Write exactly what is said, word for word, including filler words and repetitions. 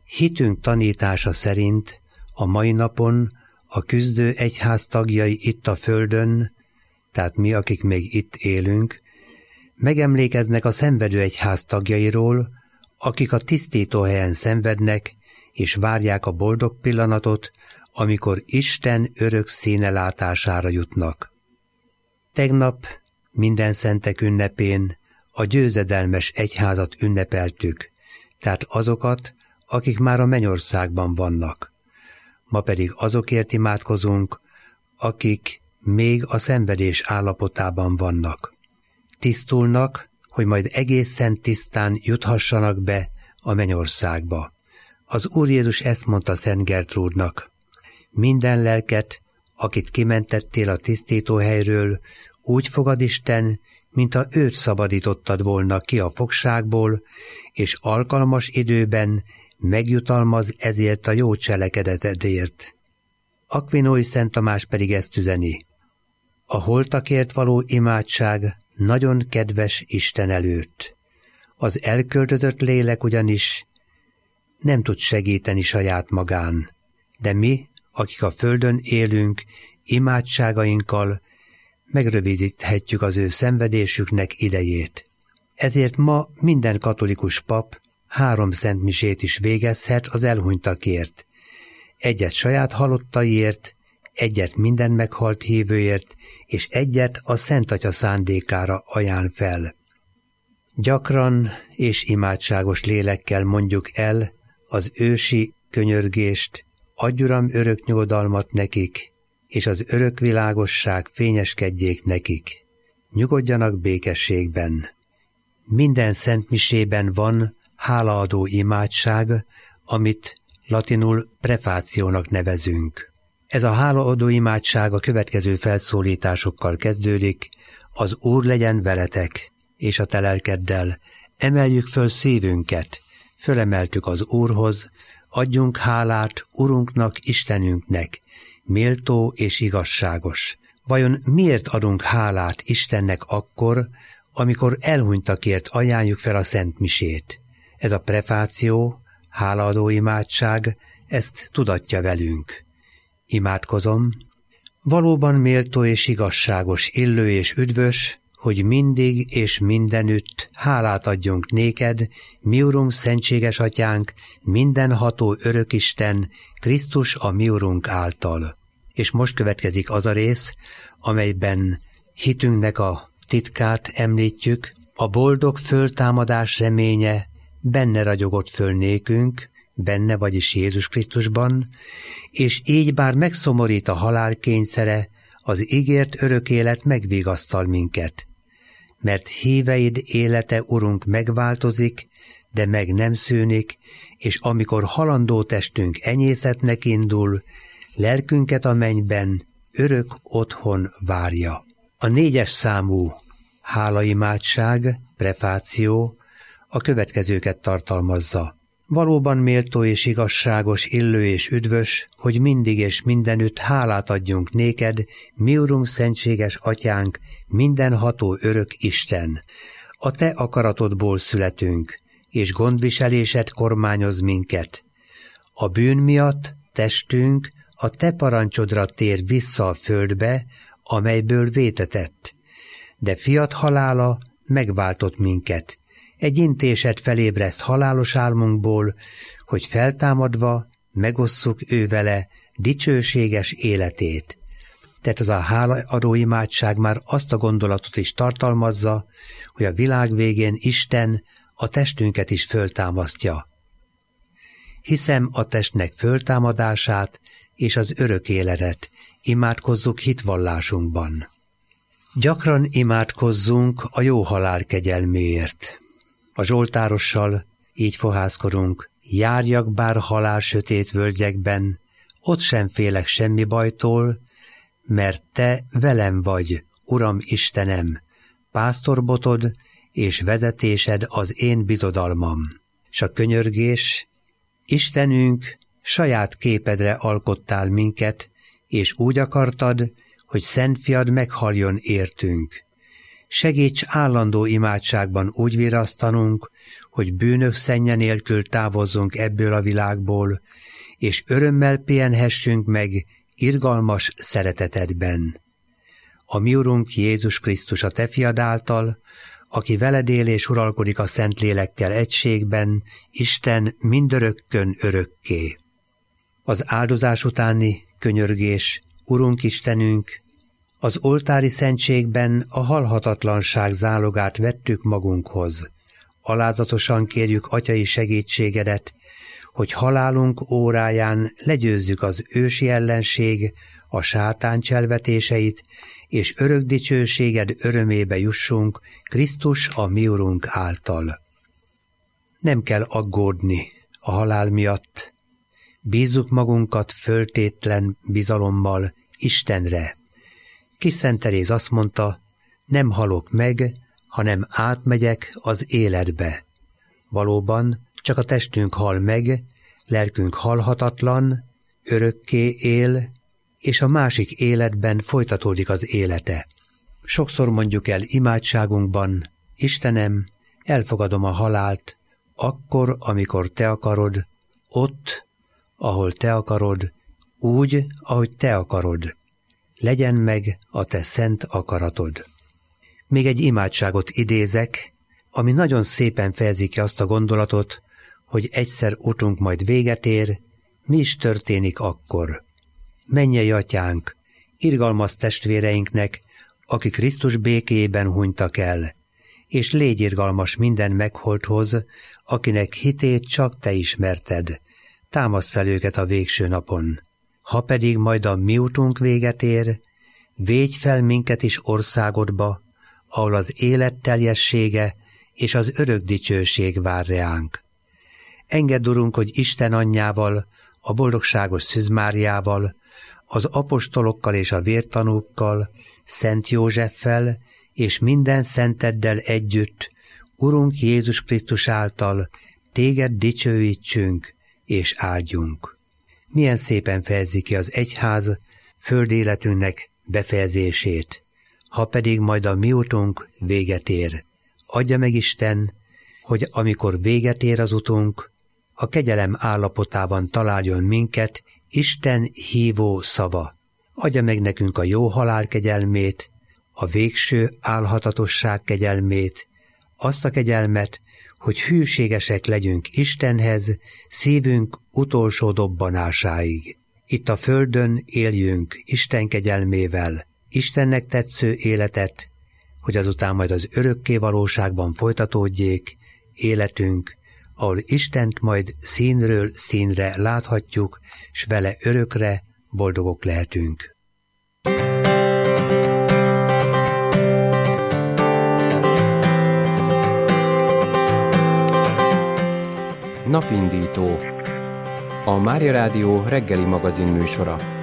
Hitünk tanítása szerint a mai napon a küzdő egyház tagjai itt a földön, tehát mi, akik még itt élünk, megemlékeznek a szenvedő egyház tagjairól, akik a tisztítóhelyen szenvednek, és várják a boldog pillanatot, amikor Isten örök színe látására jutnak. Tegnap minden szentek ünnepén a győzedelmes egyházat ünnepeltük, tehát azokat, akik már a mennyországban vannak. Ma pedig azokért imádkozunk, akik még a szenvedés állapotában vannak. Tisztulnak, hogy majd egészen tisztán juthassanak be a mennyországba. Az Úr Jézus ezt mondta Szent Gertrúdnak: minden lelket, akit kimentettél a tisztítóhelyről, úgy fogad Isten, mint ha őt szabadítottad volna ki a fogságból, és alkalmas időben megjutalmaz ezért a jó cselekedetedért. Akvinói Szent Tamás pedig ezt üzeni: a holtakért való imádság nagyon kedves Isten előtt. Az elköltözött lélek ugyanis nem tud segíteni saját magán, de mi, akik a földön élünk, imádságainkkal megrövidíthetjük az ő szenvedésüknek idejét. Ezért ma minden katolikus pap három szentmisét is végezhet az elhunytakért. Egyet saját halottaiért, egyet minden meghalt hívőért, és egyet a Szent Atya szándékára ajánl fel. Gyakran és imádságos lélekkel mondjuk el az ősi könyörgést: adj, Uram, örök nyugodalmat nekik, és az örök világosság fényeskedjék nekik. Nyugodjanak békességben. Minden szentmisében van hálaadó imádság, amit latinul prefációnak nevezünk. Ez a hálaadó imádság a következő felszólításokkal kezdődik: az Úr legyen veletek, és a te lelkeddel. Emeljük föl szívünket, fölemeltük az Úrhoz, adjunk hálát Urunknak, Istenünknek, méltó és igazságos. Vajon miért adunk hálát Istennek akkor, amikor elhunytakért ajánljuk fel a Szent Misét? Ez a prefáció, hálaadó imádság ezt tudatja velünk. Imádkozom: valóban méltó és igazságos, illő és üdvös, hogy mindig és mindenütt hálát adjunk néked, mi Urunk, szentséges Atyánk, mindenható örökisten, Krisztus a mi Urunk által. És most következik az a rész, amelyben hitünknek a titkát említjük: a boldog föltámadás reménye benne ragyogott föl nékünk, benne, vagyis Jézus Krisztusban, és így bár megszomorít a halál kényszere, az ígért örök élet megvigasztal minket. Mert híveid élete, Urunk, megváltozik, de meg nem szűnik, és amikor halandó testünk enyészetnek indul, lelkünket a mennyben örök otthon várja. A négyes számú hálaimádság, prefáció a következőket tartalmazza: valóban méltó és igazságos, illő és üdvös, hogy mindig és mindenütt hálát adjunk néked, mi Urunk, szentséges Atyánk, mindenható örök Isten. A te akaratodból születünk, és gondviselésed kormányoz minket. A bűn miatt testünk a te parancsodra tér vissza a földbe, amelyből vétetett. De fiat halála megváltott minket. Egy intésed felébreszt halálos álmunkból, hogy feltámadva megosszuk ő vele dicsőséges életét. Tehát az a hálaadó imádság már azt a gondolatot is tartalmazza, hogy a világ végén Isten a testünket is föltámasztja. Hiszem a testnek föltámadását és az örök életet, imádkozzuk hitvallásunkban. Gyakran imádkozzunk a jó halál kegyelméért. A zsoltárossal így fohászkodunk: járjak bár halál sötét völgyekben, ott sem félek semmi bajtól, mert te velem vagy, Uram Istenem, pásztorbotod és vezetésed az én bizodalmam. S a könyörgés: Istenünk, saját képedre alkottál minket, és úgy akartad, hogy szent fiad meghaljon értünk. Segíts állandó imádságban úgy virasztanunk, hogy bűnök szennye nélkül távozzunk ebből a világból, és örömmel pihenhessünk meg irgalmas szeretetedben. A mi Urunk Jézus Krisztus a Te fiad által, aki veled él és uralkodik a Szentlélekkel egységben, Isten mindörökkön örökké. Az áldozás utáni könyörgés, Urunk Istenünk, az oltári szentségben a halhatatlanság zálogát vettük magunkhoz. Alázatosan kérjük atyai segítségedet, hogy halálunk óráján legyőzzük az ősi ellenség, a sátán cselvetéseit, és örök dicsőséged örömébe jussunk Krisztus a mi Urunk által. Nem kell aggódni a halál miatt, bízzuk magunkat föltétlen bizalommal Istenre. Kis Szent Teréz azt mondta, nem halok meg, hanem átmegyek az életbe. Valóban csak a testünk hal meg, lelkünk halhatatlan, örökké él, és a másik életben folytatódik az élete. Sokszor mondjuk el imádságunkban, Istenem, elfogadom a halált, akkor, amikor Te akarod, ott, ahol Te akarod, úgy, ahogy Te akarod. Legyen meg a Te szent akaratod. Még egy imádságot idézek, ami nagyon szépen fejezi ki azt a gondolatot, hogy egyszer utunk majd véget ér, mi is történik akkor. Mennyei Atyánk, irgalmaz testvéreinknek, akik Krisztus békéjében hunytak el, és légy irgalmas minden megholthoz, akinek hitét csak Te ismerted. Támaszd fel őket a végső napon. Ha pedig majd a mi utunk véget ér, védj fel minket is országodba, ahol az élet teljessége és az örök dicsőség vár reánk. Engedd, Urunk, hogy Isten anyjával, a boldogságos Szűz Máriával, az apostolokkal és a vértanúkkal, Szent Józseffel és minden szenteddel együtt, Urunk Jézus Krisztus által Téged dicsőítsünk és áldjunk. Milyen szépen fejezi ki az egyház földéletünknek befejezését, ha pedig majd a mi utunk véget ér. Adja meg Isten, hogy amikor véget ér az utunk, a kegyelem állapotában találjon minket Isten hívó szava. Adja meg nekünk a jó halál kegyelmét, a végső álhatatosság kegyelmét, azt a kegyelmet, hogy hűségesek legyünk Istenhez, szívünk utolsó dobbanásáig. Itt a földön éljünk Isten kegyelmével, Istennek tetsző életet, hogy azután majd az örökké valóságban folytatódjék életünk, ahol Istent majd színről színre láthatjuk, s vele örökre boldogok lehetünk. Napindító. A Mária Rádió reggeli magazin műsora.